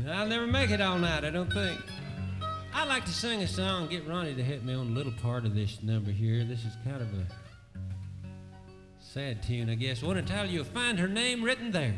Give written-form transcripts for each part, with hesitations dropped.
I'll never make it all night, I don't think. I'd like to sing a song, get Ronnie to help me on a little part of this number here. This is kind of a sad tune, I guess. One entirely, you'll find her name written there.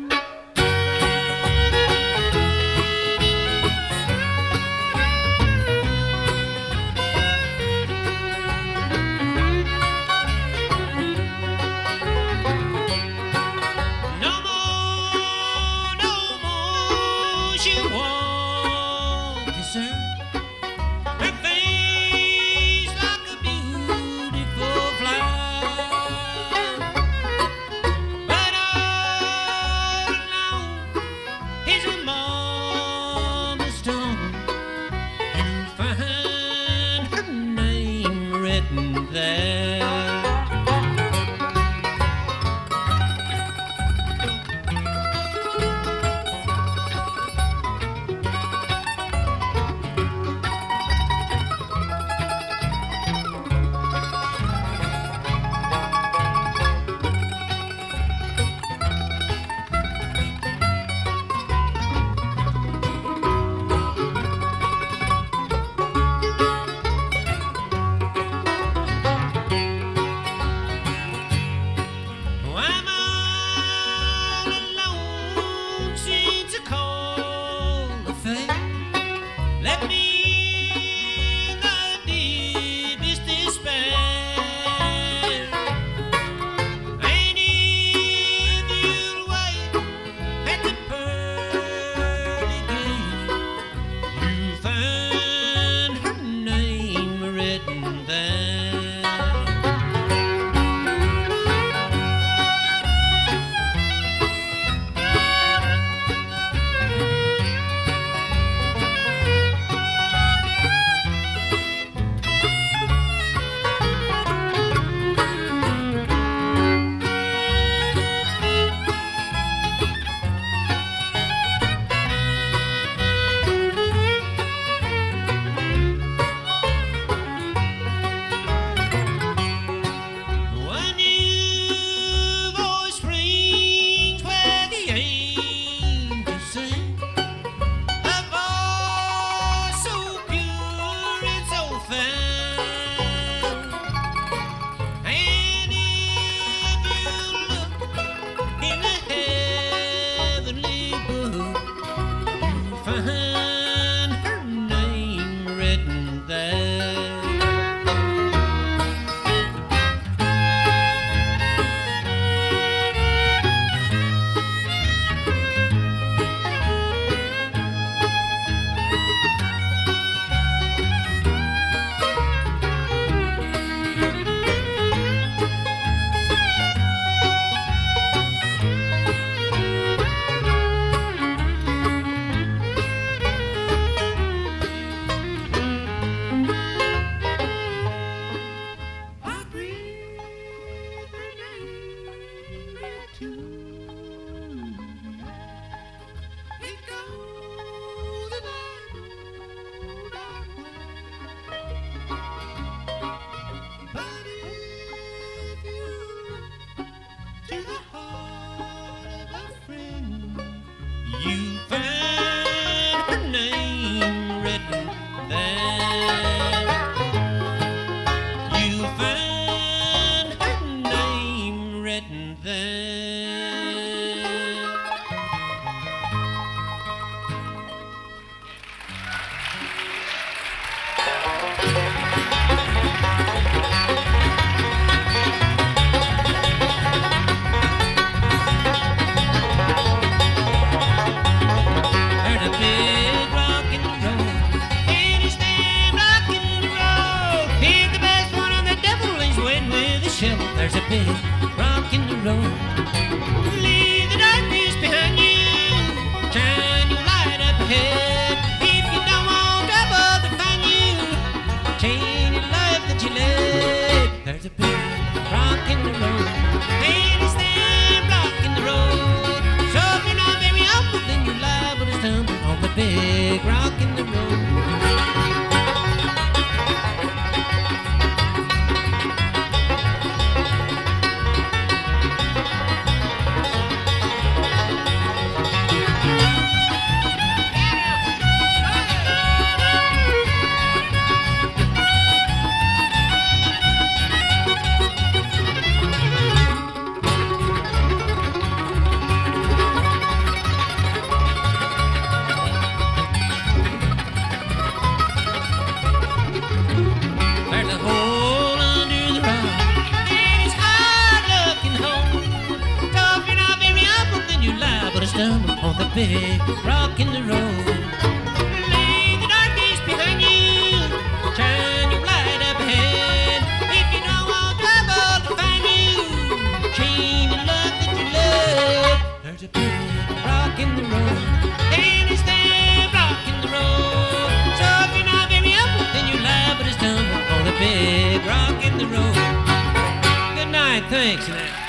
There's a big rock in the road. Leave the darkness behind you. Shine your light up ahead. If you don't want trouble to find you, change your life that you led. There's a big rock in the road. And it's there blocking the road. So if you're not very humble, then you're liable to stumble on the big rock in the road. rock in the road. Leave the darkness behind you, shine your light up ahead. If you don't want trouble to find you, chain your love that you love. There's a big rock in the road, and it's there rock in the road. So if you're not very humble, then you're liable to stumble on a big rock in the road. Good night, thanks.